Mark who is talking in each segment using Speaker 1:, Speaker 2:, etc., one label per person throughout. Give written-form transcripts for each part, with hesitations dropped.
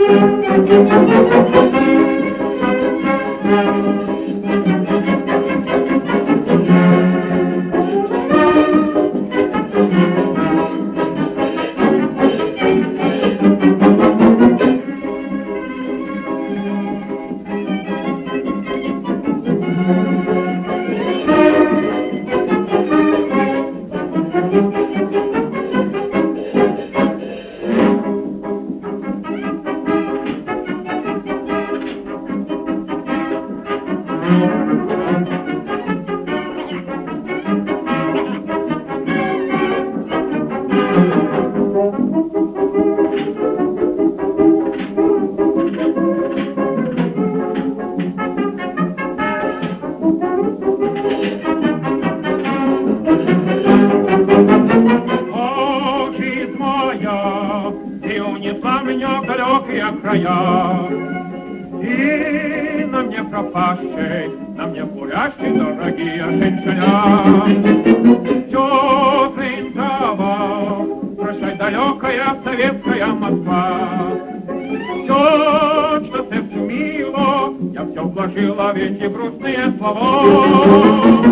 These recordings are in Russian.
Speaker 1: И унесла меня в далекие края. И на мне пропащей, на мне бурящей, дорогие женщины. Все трава, прощай, далекая советская Москва. Все, что сердцу мило, я все вложила в эти грустные слова.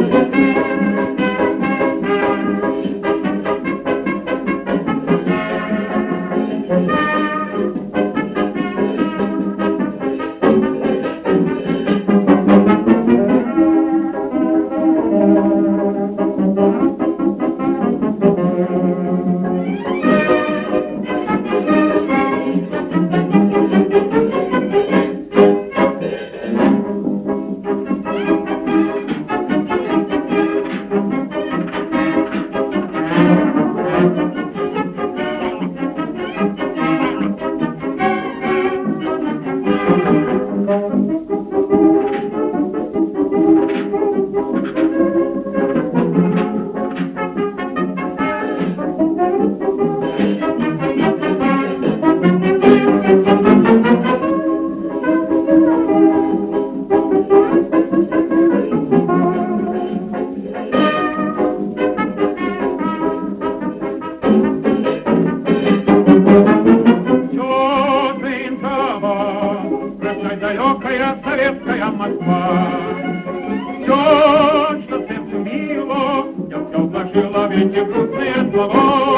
Speaker 1: Далекая советская Москва. Все, что сердцу мило, я все вложила в эти грустные слова.